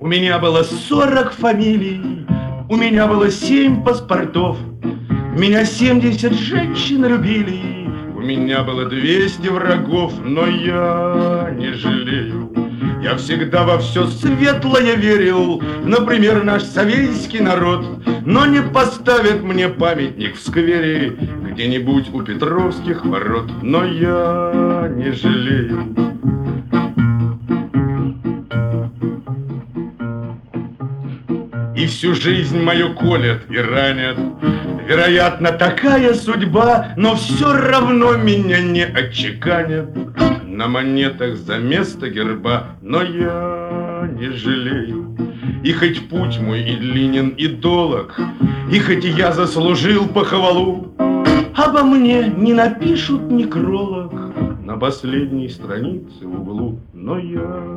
У меня было 40 фамилий, у меня было 7 паспортов, меня 70 женщин любили, у меня было 200 врагов, но я не жалею. Я всегда во все светлое верил, например, наш советский народ, но не поставят мне памятник в сквере где-нибудь у Петровских ворот, но я не жалею. И всю жизнь мою колят и ранят, вероятно, такая судьба, но все равно меня не отчеканят на монетах за место герба, но я не жалею. И хоть путь мой и длинен, и долог, и хоть я заслужил похвалу, обо мне не напишут некролог на последней странице в углу, но я